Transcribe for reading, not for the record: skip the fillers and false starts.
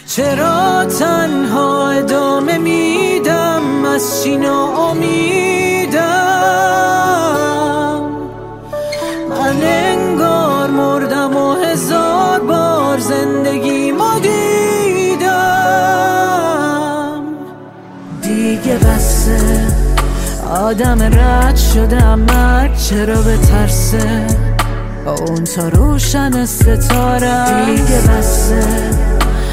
چرا تنها ادامه میدم، از چی ناامیدم؟ من انگار مردم و 1000 بار زندگی ما دیدم. دیگه بسه، آدم رد شدم، مرگ چرا بترسه؟ اون تا روشن ستاره دیگه بسه،